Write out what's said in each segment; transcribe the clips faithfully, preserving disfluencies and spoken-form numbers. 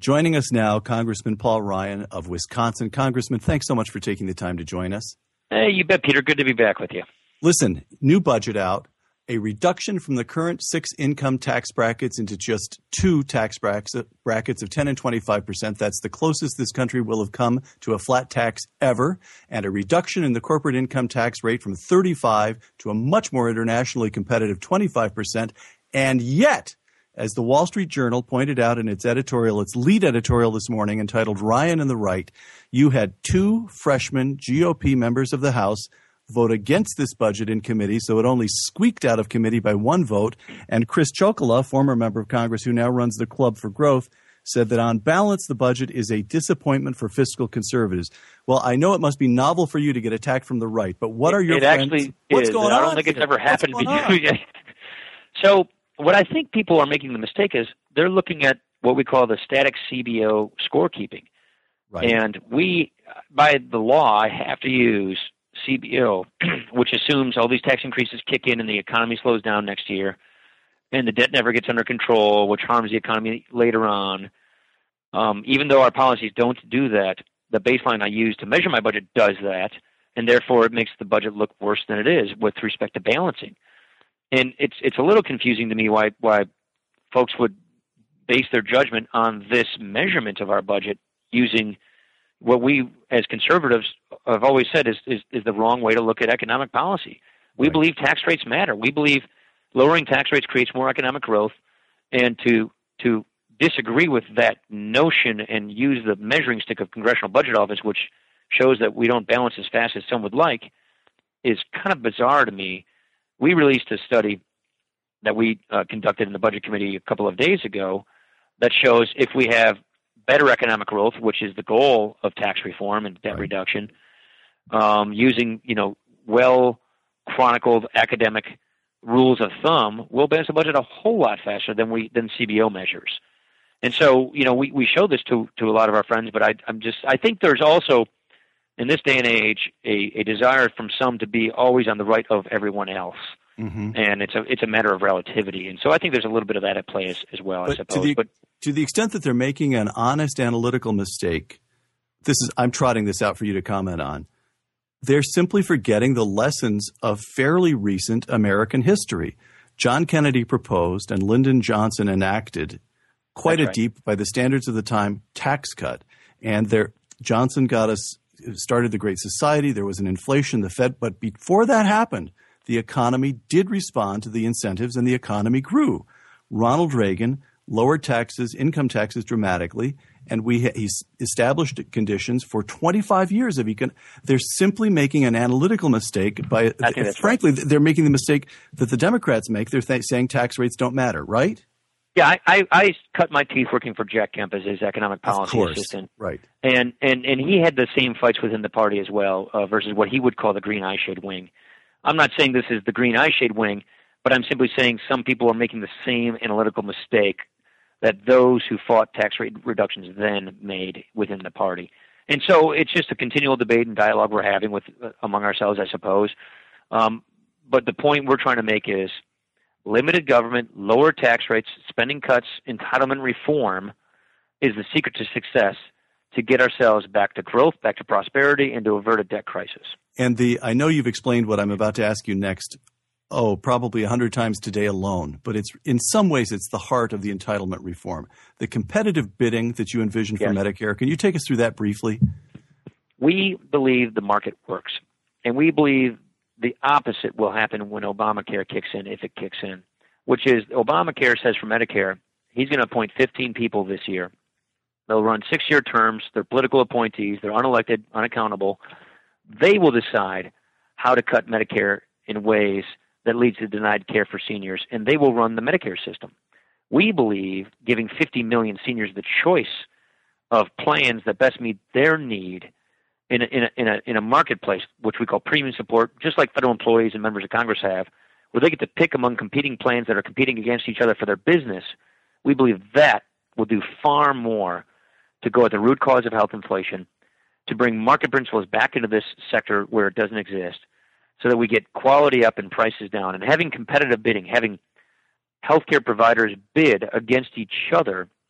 Joining us now, Congressman Paul Ryan of Wisconsin. Congressman, thanks so much for taking the time to join us. Hey, you bet, Peter. Good to be back with you. Listen, new budget out, a reduction from the current six income tax brackets into just two tax brackets of ten and twenty-five percent. That's the closest this country will have come to a flat tax ever, and a reduction in the corporate income tax rate from thirty-five to a much more internationally competitive twenty-five percent. And yet, as the Wall Street Journal pointed out in its editorial, its lead editorial this morning entitled Ryan and the Right, you had two freshman G O P members of the House vote against this budget in committee, so it only squeaked out of committee by one vote. And Chris Chocola, former member of Congress who now runs the Club for Growth, said that on balance, the budget is a disappointment for fiscal conservatives. Well, I know it must be novel for you to get attacked from the right, but what are your it friends? Actually What's is. going I on? don't think it's here? ever happened What's before. So what I think people are making the mistake is they're looking at what we call the static C B O scorekeeping. Right. And we, by the law, have to use C B O, which assumes all these tax increases kick in and the economy slows down next year, and the debt never gets under control, which harms the economy later on. Um, even though our policies don't do that, the baseline I use to measure my budget does that, and therefore it makes the budget look worse than it is with respect to balancing. And it's it's a little confusing to me why why folks would base their judgment on this measurement of our budget using what we as conservatives have always said is, is, is the wrong way to look at economic policy. We right. believe tax rates matter. We believe lowering tax rates creates more economic growth, and to to disagree with that notion and use the measuring stick of Congressional Budget Office, which shows that we don't balance as fast as some would like, is kind of bizarre to me. We released a study that we uh, conducted in the Budget Committee a couple of days ago that shows if we have better economic growth, which is the goal of tax reform and debt right. reduction, um, using you know well chronicled academic rules of thumb, we'll balance the budget a whole lot faster than we than C B O measures. And so you know we, we show this to to a lot of our friends, but I, I'm just I think there's also in this day and age a, a desire from some to be always on the right of everyone else. Mm-hmm. And it's a it's a matter of relativity, and so I think there's a little bit of that at play as, as well. But I suppose. To the, but to the extent that they're making an honest analytical mistake, this is I'm trotting this out for you to comment on. They're simply forgetting the lessons of fairly recent American history. John Kennedy proposed and Lyndon Johnson enacted quite That's a right. deep, by the standards of the time, tax cut, and there Johnson got us started the Great Society. There was an inflation, the Fed, but before that happened, the economy did respond to the incentives and the economy grew. Ronald Reagan lowered taxes, income taxes dramatically, and we he established conditions for twenty-five years of econ. They're simply making an analytical mistake by, frankly, right. they're making the mistake that the Democrats make. They're th- saying tax rates don't matter, right? Yeah, I, I, I cut my teeth working for Jack Kemp as his economic policy assistant. Right. And, and, and he had the same fights within the party as well uh, versus what he would call the green eyeshade wing. I'm not saying this is the green eyeshade wing, but I'm simply saying some people are making the same analytical mistake that those who fought tax rate reductions then made within the party. And so it's just a continual debate and dialogue we're having with uh, among ourselves, I suppose. Um, but the point we're trying to make is limited government, lower tax rates, spending cuts, entitlement reform is the secret to success to get ourselves back to growth, back to prosperity, and to avert a debt crisis. And the I know you've explained what I'm about to ask you next, oh, probably a hundred times today alone, but it's in some ways it's the heart of the entitlement reform. The competitive bidding that you envision for yes. Medicare, can you take us through that briefly? We believe the market works, and we believe the opposite will happen when Obamacare kicks in, if it kicks in, which is Obamacare says for Medicare, he's going to appoint fifteen people this year. They'll run six-year terms. They're political appointees. They're unelected, unaccountable. They will decide how to cut Medicare in ways that leads to denied care for seniors, and they will run the Medicare system. We believe giving fifty million seniors the choice of plans that best meet their need in a, in a, in a, in a marketplace, which we call premium support, just like federal employees and members of Congress have, where they get to pick among competing plans that are competing against each other for their business. We believe that will do far more to go at the root cause of health inflation, to bring market principles back into this sector where it doesn't exist, so that we get quality up and prices down. And having competitive bidding, having healthcare providers bid against each other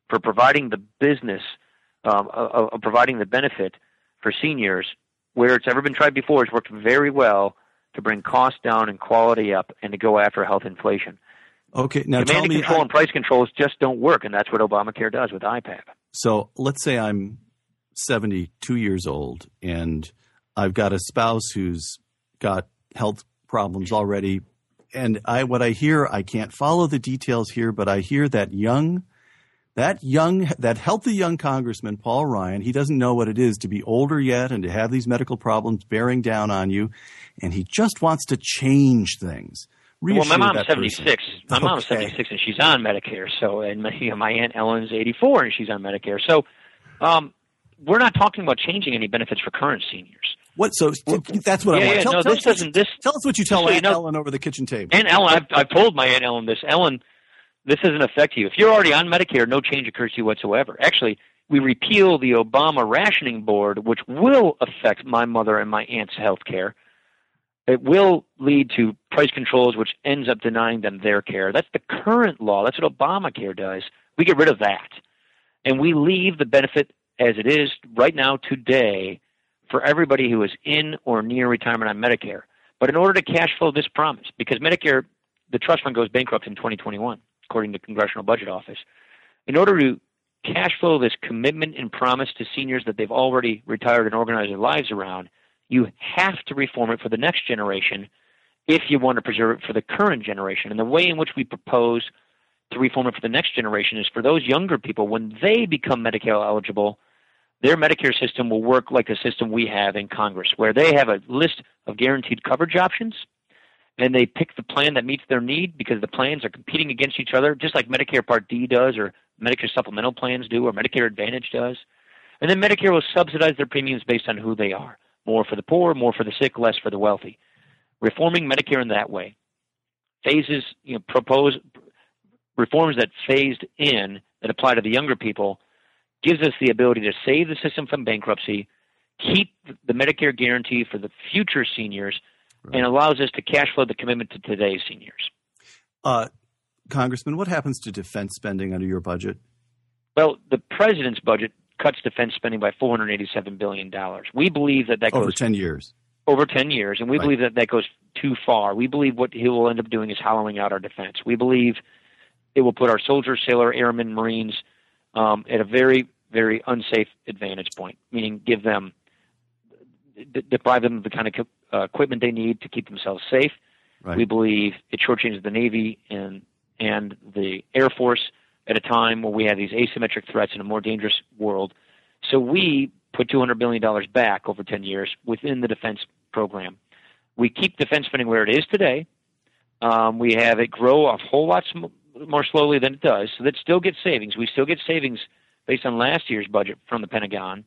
for providing the business, um, of, of providing the benefit for seniors where it's ever been tried before. It's worked very well to bring costs down and quality up and to go after health inflation. Okay, now Demand tell and me, control I, and price controls just don't work, and that's what Obamacare does with I PAP. So let's say I'm seventy-two years old and I've got a spouse who's got health problems already. And I, what I hear, I can't follow the details here, but I hear that young, that young, that healthy young congressman, Paul Ryan, he doesn't know what it is to be older yet and to have these medical problems bearing down on you. And he just wants to change things. Reassure well, my mom's that seventy-six. person. My Okay. mom's seventy-six, and she's on Medicare. So, and my, you know, my Aunt Ellen's eighty-four, and she's on Medicare. So, um, we're not talking about changing any benefits for current seniors. What? So that's what yeah, I want. Yeah, tell, no, tell, this tell, doesn't. This tell us what you tell so Aunt you know, Ellen over the kitchen table. Aunt Ellen, I've, I've told my Aunt Ellen this. Ellen, this doesn't affect you. If you're already on Medicare, no change occurs to you whatsoever. Actually, we repeal the Obama rationing board, which will affect my mother and my aunt's health care. It will lead to price controls, which ends up denying them their care. That's the current law. That's what Obamacare does. We get rid of that. And we leave the benefit as it is right now today for everybody who is in or near retirement on Medicare. But in order to cash flow this promise, because Medicare, the trust fund goes bankrupt in twenty twenty-one, according to the Congressional Budget Office. In order to cash flow this commitment and promise to seniors that they've already retired and organized their lives around, you have to reform it for the next generation if you want to preserve it for the current generation. And the way in which we propose to reform it for the next generation is for those younger people, when they become Medicare eligible, their Medicare system will work like the system we have in Congress, where they have a list of guaranteed coverage options, and they pick the plan that meets their need because the plans are competing against each other, just like Medicare Part D does or Medicare supplemental plans do or Medicare Advantage does. And then Medicare will subsidize their premiums based on who they are. More for the poor, more for the sick, less for the wealthy. Reforming Medicare in that way, phases, you know, propose reforms that phased in that apply to the younger people, gives us the ability to save the system from bankruptcy, keep the Medicare guarantee for the future seniors, right, and allows us to cash flow the commitment to today's seniors. Uh, Congressman, what happens to defense spending under your budget? Well, the president's budget cuts defense spending by four hundred eighty-seven billion dollars. We believe that that goes over ten years. Over ten years, and we right. believe that that goes too far. We believe what he will end up doing is hollowing out our defense. We believe it will put our soldiers, sailor, airmen, Marines um, at a very, very unsafe advantage point, meaning give them, d- deprive them of the kind of uh, equipment they need to keep themselves safe. Right. We believe it shortchanges the Navy and and the Air Force at a time where we have these asymmetric threats in a more dangerous world. So we put two hundred billion dollars back over ten years within the defense program. We keep defense spending where it is today. Um, we have it grow a whole lot sm- more slowly than it does, so that still gets savings. We still get savings based on last year's budget from the Pentagon,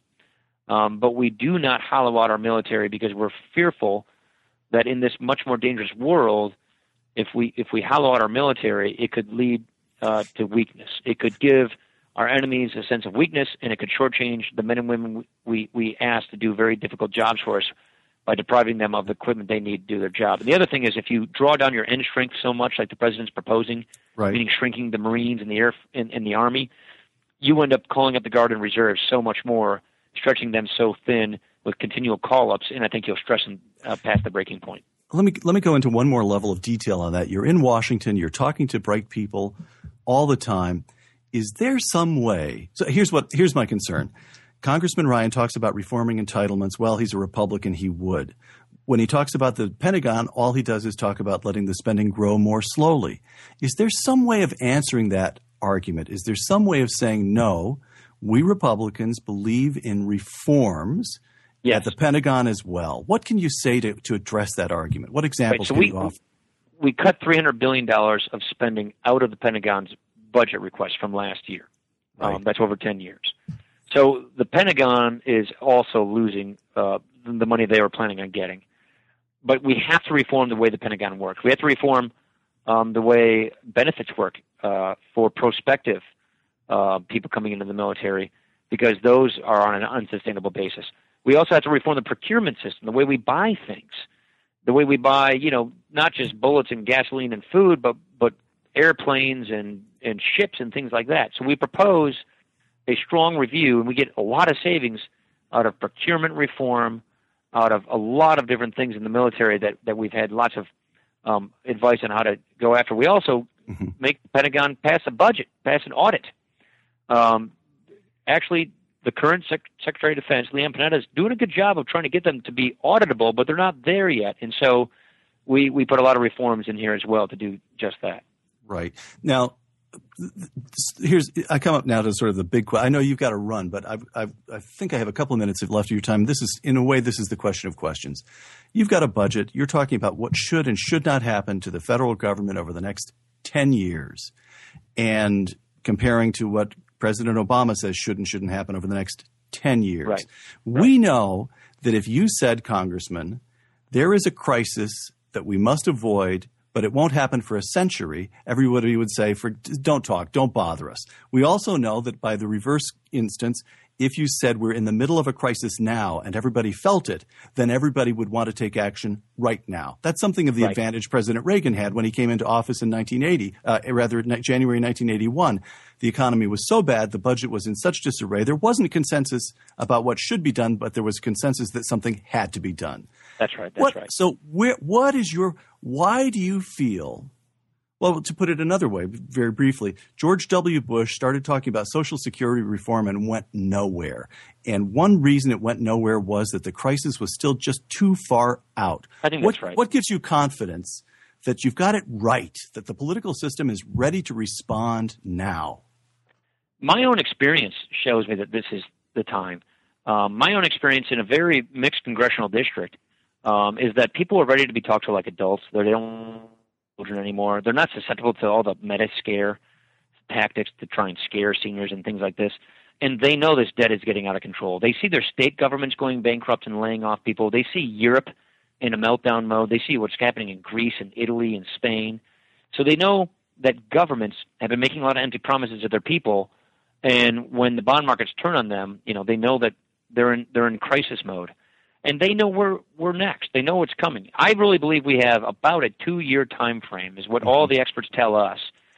um, but we do not hollow out our military because we're fearful that in this much more dangerous world, if we if we hollow out our military, it could lead uh, to weakness. It could give our enemies a sense of weakness, and it could shortchange the men and women we, we ask to do very difficult jobs for us by depriving them of the equipment they need to do their job. And the other thing is, if you draw down your end strength so much, like the president's proposing, right. meaning shrinking the Marines and the Air and, and the Army, you end up calling up the Guard and Reserve so much more, stretching them so thin with continual call-ups, and I think you'll stress them uh, past the breaking point. Let me let me go into one more level of detail on that. You're in Washington. You're talking to bright people all the time. Is there some way? So here's what here's my concern. Congressman Ryan talks about reforming entitlements. Well, he's a Republican. He would. When he talks about the Pentagon, all he does is talk about letting the spending grow more slowly. Is there some way of answering that argument? Is there some way of saying, no, we Republicans believe in reforms yes. at the Pentagon as well? What can you say to, to address that argument? What examples right, so can we, you offer? We cut three hundred billion dollars of spending out of the Pentagon's budget request from last year. Right. Um, that's over ten years. So the Pentagon is also losing uh, the money they were planning on getting. But we have to reform the way the Pentagon works. We have to reform um, the way benefits work uh, for prospective uh, people coming into the military, because those are on an unsustainable basis. We also have to reform the procurement system, the way we buy things, the way we buy, you know, not just bullets and gasoline and food, but but airplanes and, and ships and things like that. So we propose a strong review, and we get a lot of savings out of procurement reform, out of a lot of different things in the military that, that we've had lots of um, advice on how to go after. We also mm-hmm. make the Pentagon pass a budget, pass an audit. Um, actually, the current Sec- Secretary of Defense, Leon Panetta, is doing a good job of trying to get them to be auditable, but they're not there yet. And so we, we put a lot of reforms in here as well to do just that. Right. Now, here's I come up now to sort of the big question. I know you've got to run, but I've, I've, I think I have a couple of minutes left of your time. This is, in a way, this is the question of questions. You've got a budget. You're talking about what should and should not happen to the federal government over the next ten years, and comparing to what President Obama says should and shouldn't happen over the next ten years. Right. We right. know that if you said, Congressman, there is a crisis that we must avoid, but it won't happen for a century, everybody would say, "For don't talk, don't bother us." We also know that by the reverse instance, if you said we're in the middle of a crisis now and everybody felt it, then everybody would want to take action right now. That's something of the right. advantage President Reagan had when he came into office in nineteen eighty, uh, rather January nineteen eighty-one. The economy was so bad, the budget was in such disarray, there wasn't a consensus about what should be done, but there was consensus that something had to be done. That's right. That's what, right. So where, what is your – why do you feel – well, to put it another way, very briefly, George W. Bush started talking about Social Security reform and went nowhere. And one reason it went nowhere was that the crisis was still just too far out. I think what, that's right. What gives you confidence that you've got it right, that the political system is ready to respond now? My own experience shows me that this is the time. Um, my own experience in a very mixed congressional district um, is that people are ready to be talked to like adults. They don't children anymore. They're not susceptible to all the meta scare tactics to try and scare seniors and things like this. And they know this debt is getting out of control. They see their state governments going bankrupt and laying off people. They see Europe in a meltdown mode. They see what's happening in Greece and Italy and Spain. So they know that governments have been making a lot of empty promises to their people. And when the bond markets turn on them, you know, they know that they're in they're in crisis mode. And they know we're we're next. They know what's coming. I really believe we have about a two-year time frame is what all the experts tell us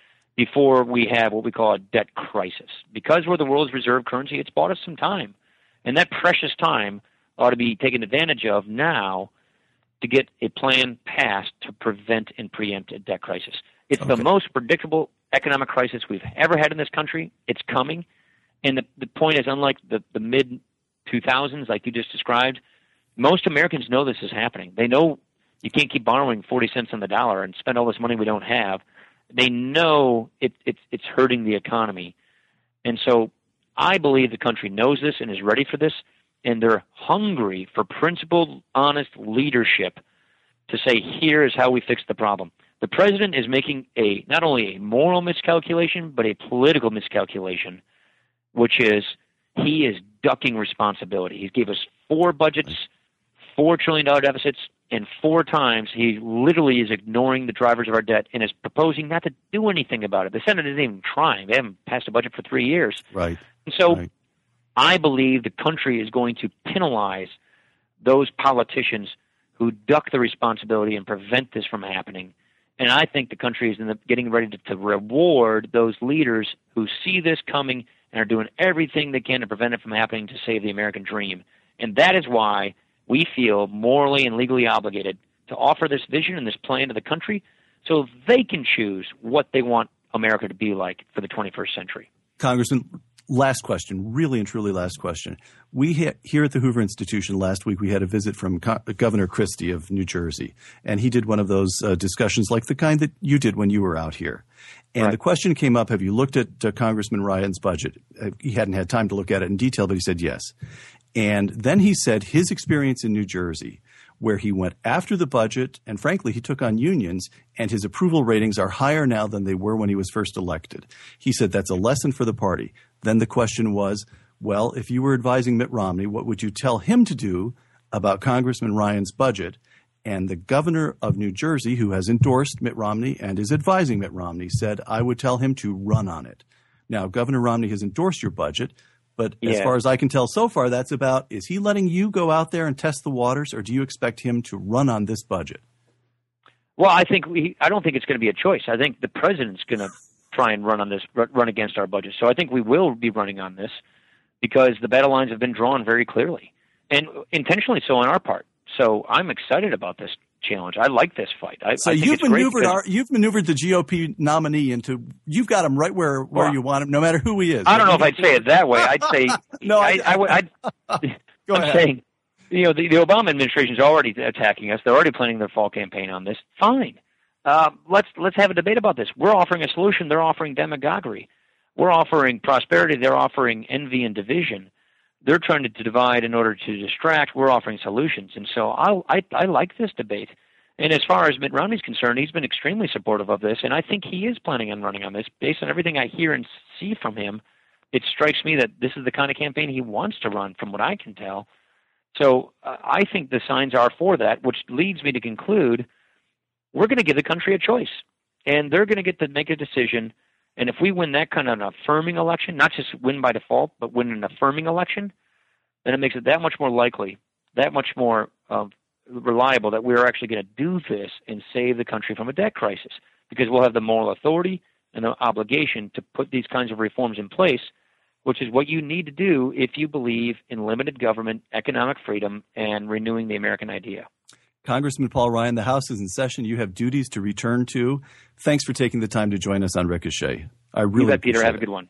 before we have what we call a debt crisis. Because we're the world's reserve currency, it's bought us some time. And that precious time ought to be taken advantage of now to get a plan passed to prevent and preempt a debt crisis. It's okay. The most predictable economic crisis we've ever had in this country. It's coming. And the, the point is, unlike the, the mid two thousands, like you just described, most Americans know this is happening. They know you can't keep borrowing forty cents on the dollar and spend all this money we don't have. They know it, it, it's hurting the economy. And so I believe the country knows this and is ready for this, and they're hungry for principled, honest leadership to say, here is how we fix the problem. The president is making a not only a moral miscalculation, but a political miscalculation, which is he is ducking responsibility. He gave us four budgets, four trillion dollars deficits, and four times he literally is ignoring the drivers of our debt and is proposing not to do anything about it. The Senate isn't even trying. They haven't passed a budget for three years. Right. And so right. I believe the country is going to penalize those politicians who duck the responsibility and prevent this from happening. And I think the country is in the, getting ready to, to reward those leaders who see this coming and are doing everything they can to prevent it from happening to save the American dream. And that is why we feel morally and legally obligated to offer this vision and this plan to the country so they can choose what they want America to be like for the twenty-first century. Congressman, last question, really and truly last question. We ha- here at the Hoover Institution last week, we had a visit from Co- Governor Christie of New Jersey, and he did one of those uh, discussions like the kind that you did when you were out here. And right. the question came up, have you looked at uh, Congressman Ryan's budget? Uh, he hadn't had time to look at it in detail, but he said yes. And then he said his experience in New Jersey, where he went after the budget, and frankly, he took on unions, and his approval ratings are higher now than they were when he was first elected. He said that's a lesson for the party. Then the question was, well, if you were advising Mitt Romney, what would you tell him to do about Congressman Ryan's budget? And the governor of New Jersey, who has endorsed Mitt Romney and is advising Mitt Romney, said, I would tell him to run on it. Now, Governor Romney has endorsed your budget, but yeah. as far as I can tell so far, that's about, is he letting you go out there and test the waters, or do you expect him to run on this budget? Well, I think we. I don't think it's going to be a choice. I think the president's going to try and run on this, run against our budget. So I think we will be running on this because the battle lines have been drawn very clearly and intentionally so on our part. So I'm excited about this challenge. I like this fight. I, so I think you've it's maneuvered because, our, you've maneuvered the G O P nominee into you've got him right where, where well, you want him, no matter who he is. I don't know if I'd say it that way. I'd say no. I, I, I, I, I'd, go I'm ahead. saying, you know, the, the Obama administration is already attacking us. They're already planning their fall campaign on this. Fine. Uh, let's let's have a debate about this. We're offering a solution. They're offering demagoguery. We're offering prosperity. They're offering envy and division. They're trying to divide in order to distract. We're offering solutions. And so I, I, I like this debate. And as far as Mitt Romney's concerned, he's been extremely supportive of this, and I think he is planning on running on this. Based on everything I hear and see from him, it strikes me that this is the kind of campaign he wants to run, from what I can tell. So uh, I think the signs are for that, which leads me to conclude we're going to give the country a choice, and they're going to get to make a decision. And if we win that kind of an affirming election, not just win by default, but win an affirming election, then it makes it that much more likely, that much more uh, reliable that we're actually going to do this and save the country from a debt crisis, because we'll have the moral authority and the obligation to put these kinds of reforms in place, which is what you need to do if you believe in limited government, economic freedom, and renewing the American idea. Congressman Paul Ryan, the House is in session. You have duties to return to. Thanks for taking the time to join us on Ricochet. I really you bet, Peter. appreciate Have a it. good one.